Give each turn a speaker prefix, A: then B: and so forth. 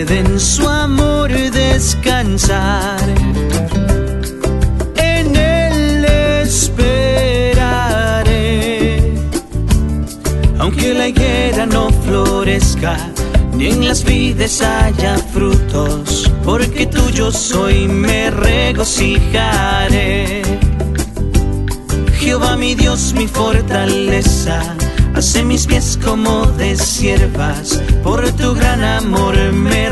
A: puede en su amor descansar. En Él esperaré, aunque la higuera no florezca, ni en las vides haya frutos, porque tuyo soy, me regocijaré. Jehová mi Dios, mi fortaleza, hace mis pies como de ciervas, por tu gran amor me